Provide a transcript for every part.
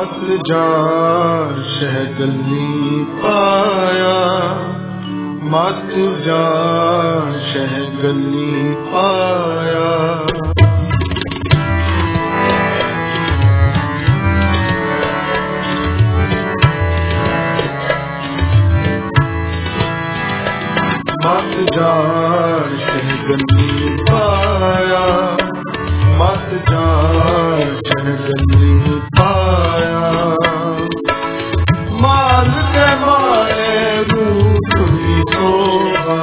मत जान शहगली पाया, मत जान शहगली पाया। मत जान शहगली पाया, मत जान शहगली पाया। माल के मारे रूप की शोभा,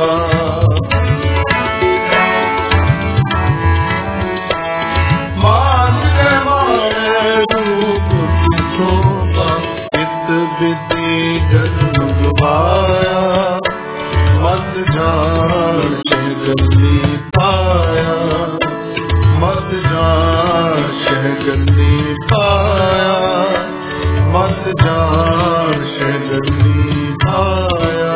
माल के मारे रूप की शोभा। इत विधि जन्म गवाया, मत जान शहगली पाया, मत जान शहगली पाया, मत जान शहगली पाया।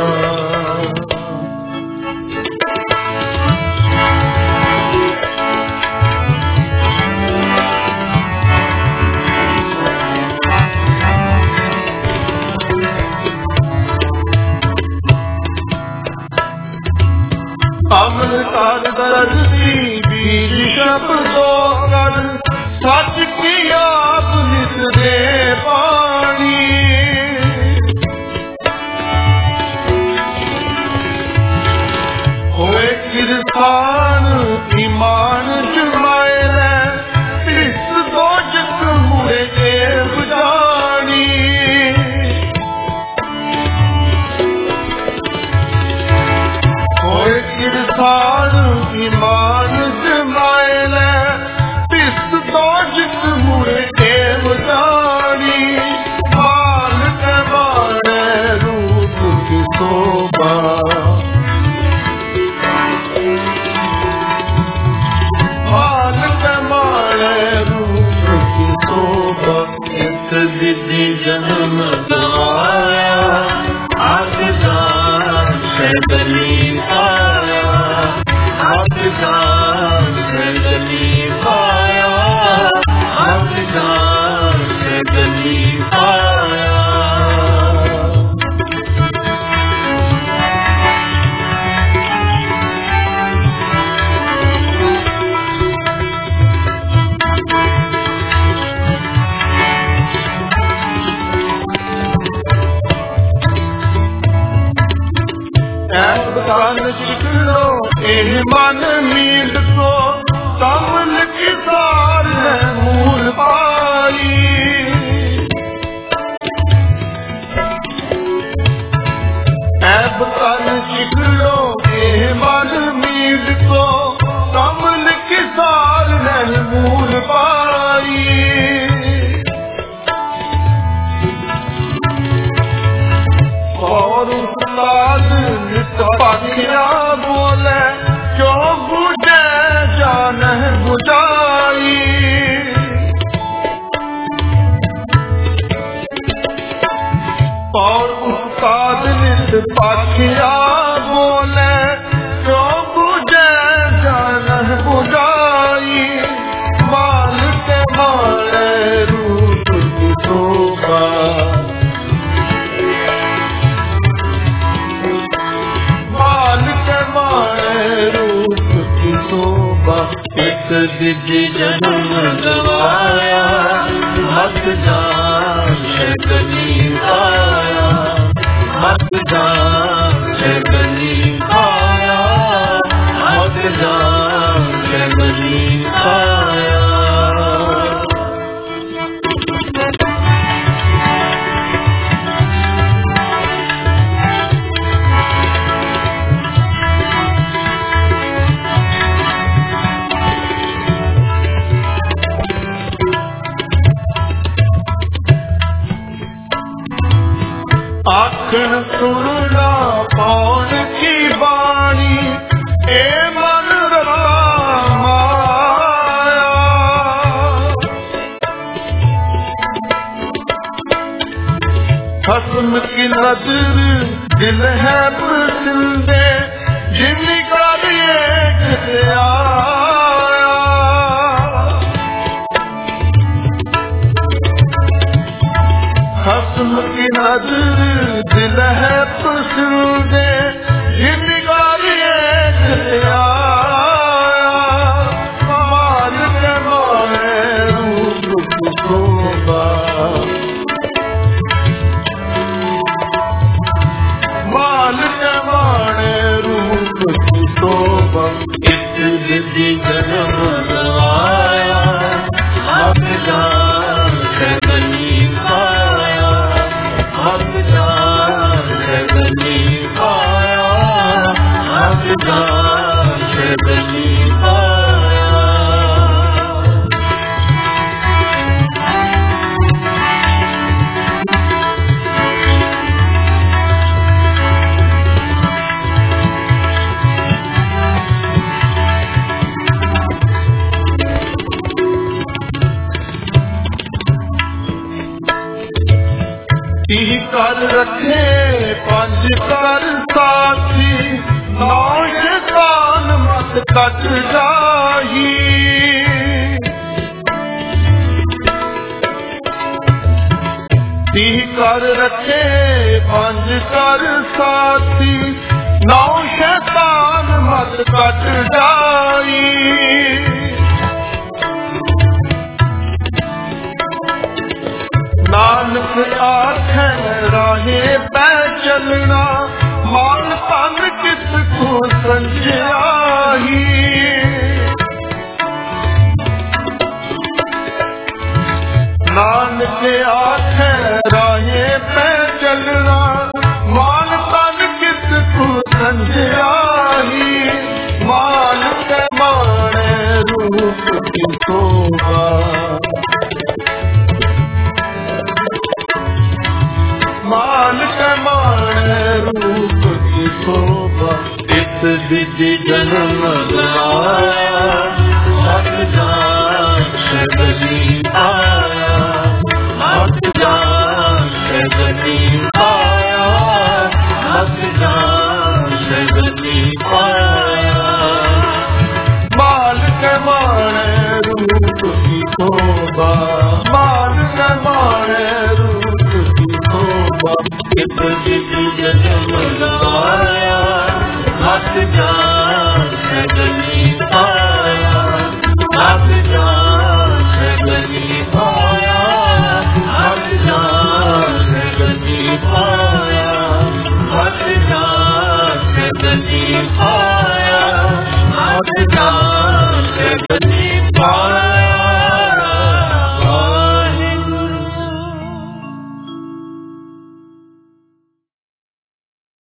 अमल कर दर्दी बीज शब्दों कर, सच की आप निसरे पानी। होए किरसान ईमान जुमाए, इस दोजख मुड़े देव जानी। होए किरसान ईमान जुमाए, इस दोजख मुड़े देव जानी। माल के मारे रूप की शोभा, माल के मारे रूप की शोभा। इस विधि जन्म गवाया, मत जान शहगली पाया, मत जान शहगली पाया, मत जान शहगली पाया। ऐब कान चिकलो एह मन मींद को, कमल की सार है मूल पाई। ऐब कान चिकलो एह मन मींद को, कमल की सार है मूल पाई। और उस्ताद पाखिया बोले, क्यों बुझे जान बुझाई। और उस्ताद नित पाखिया बोले, क्यों बुझे जान बुझाई। माल के मारे रूप की शोभा, रूप की शोभा। एक विधि जन्म गवाया, मत जान शहगली पाया, मत जान शहगली पाया, मत जान शहगली पाया। आखन सुनना पौन की बाणी, ए मन माया। खस्म की नजर दिल है बसिंदे, जिनका एक आया। नजर दिल है पसंदे जिनकार एक आया माल के माने रूप शोभा माल के माने रूप शोभा इस विधि जन्म आया अब जान है बनी पाया अब जान है बनी पाया अब जान है बनी पाया। तीह कर रखे पंज कर साथी नौ शैतान मत कट जाही तीह कर रखे पंज कर साथी नौ शैतान मत कट जाई नानक आखन राहे पै चलना मान तन किस को संजयाही नानक आखन राहे पै चलना मान तन किस को संजयाही मान के माने रूप की शोभा मान के माने रूप की शोभा इस विधि जन्म आया अब जान है बनी पाया अब जान है बनी पाया अब जान है बनी पाया मान के माने रूप की शोभा मान के माने रूप की शोभा इस विधि जन्म आया अब जान है बनी पाया अब जान है बनी पाया अब जान है बनी पाया अब जान है बनी पाया।